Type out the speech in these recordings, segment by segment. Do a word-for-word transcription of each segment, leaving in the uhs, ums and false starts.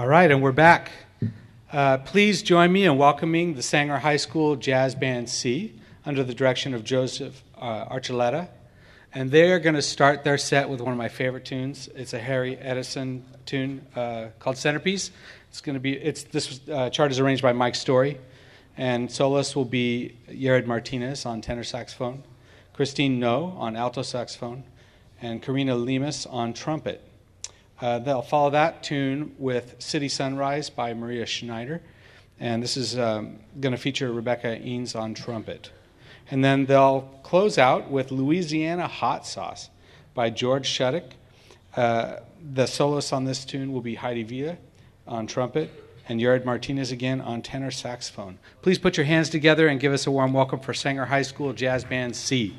All right, and we're back. Uh, please join me in welcoming the Sanger High School Jazz Band C under the direction of Joseph uh, Archuleta. And they're going to start their set with one of my favorite tunes. It's a Harry Edison tune uh, called Centerpiece. It's going to be, it's this uh, chart is arranged by Mike Story. And soloists will be Yared Martinez on tenor saxophone, Christine No on alto saxophone, and Karina Lemus on trumpet. Uh, they'll follow that tune with City Sunrise by Maria Schneider. And this is um, going to feature Rebecca Eanes on trumpet. And then they'll close out with Louisiana Hot Sauce by George Shudick. Uh, the soloist on this tune will be Heidi Villa on trumpet and Yared Martinez again on tenor saxophone. Please put your hands together and give us a warm welcome for Sanger High School Jazz Band C.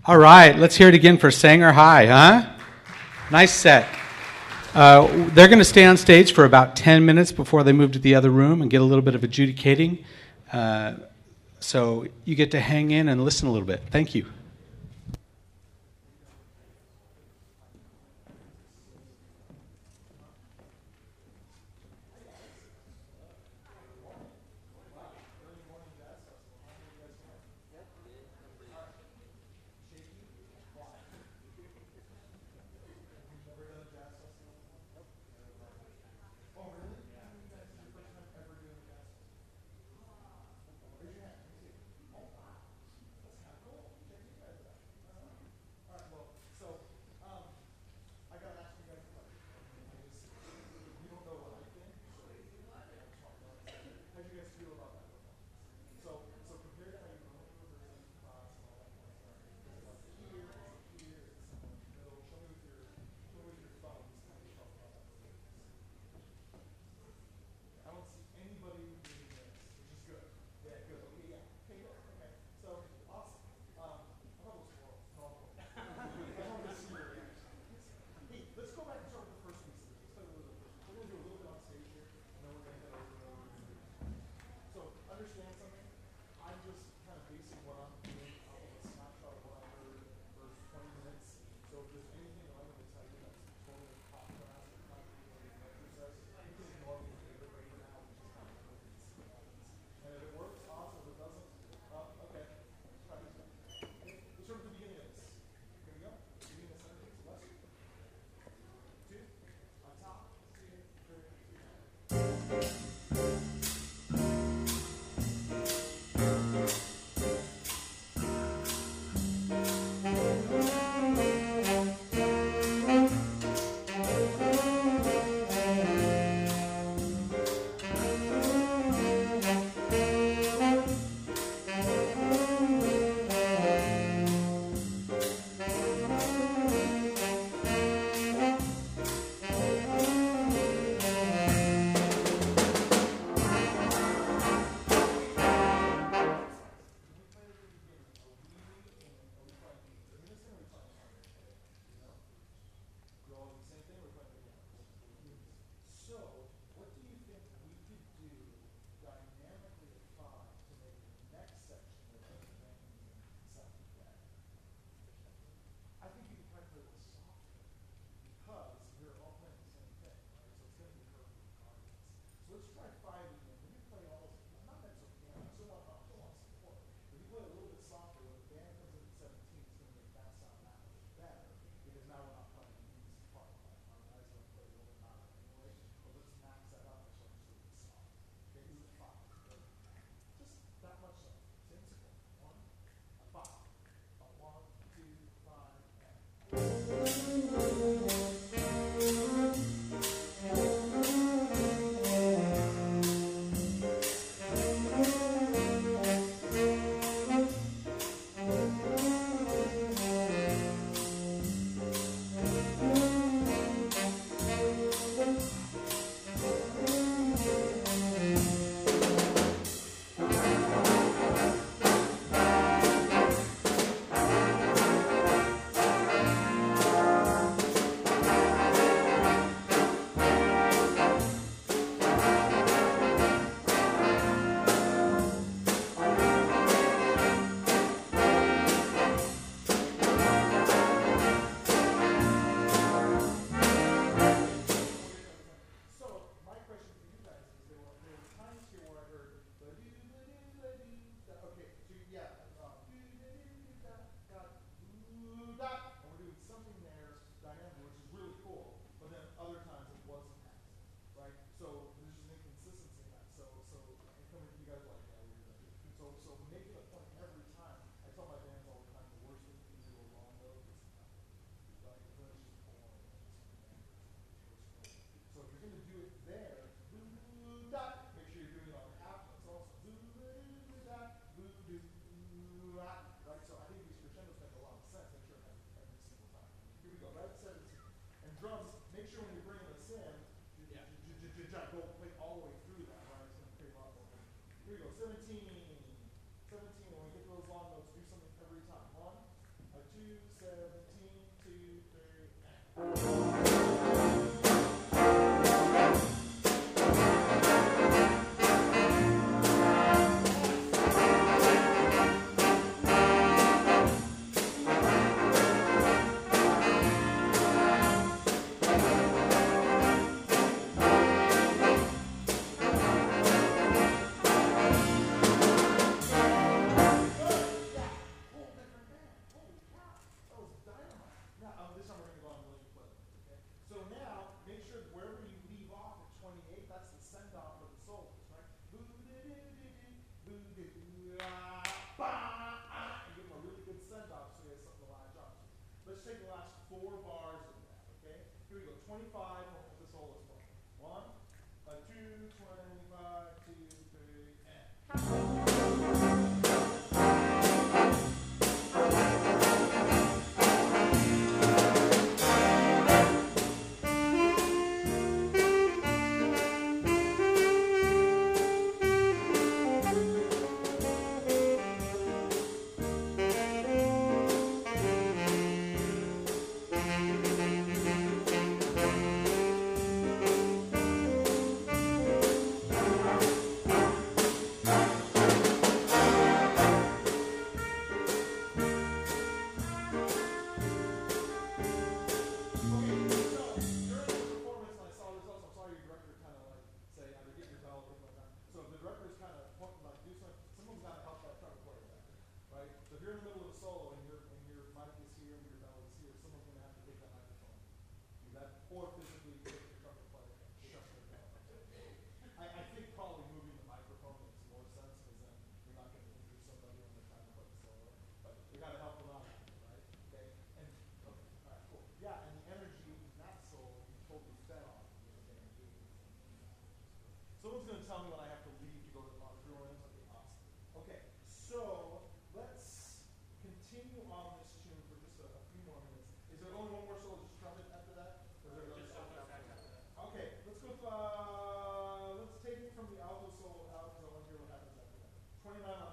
All right, let's hear it again for Sanger High, huh? Nice set. Uh, they're going to stay on stage for about ten minutes before they move to the other room and get a little bit of adjudicating. Uh, so you get to hang in and listen a little bit. Thank you. seventeen, seventeen, when we get those long notes, do something every time. One, a two, two, seventeen, two, three, and... Let's take the last four bars of that, okay? Here we go, twenty-five, with the soloist part. One, a two, twenty-five, two, three, and... Or physically hit the trumpet player, shut it down. I, I think probably moving the microphone makes more sense because then you're not going to injure somebody when they're trying to play the solo. But we got to help them out, right? Okay. And okay, all right, cool. Yeah, and the energy in that solo you totally fed off of this energy. Someone's going to tell me when I have to leave to go to the auditorium. Okay, awesome. Okay, so let's continue on this tune for just a, a few more minutes. Is there only one more solo, just trumpet after that? Okay, let's go, uh, let's take it from the alto solo out because I want to hear what happens after that. twenty-nine on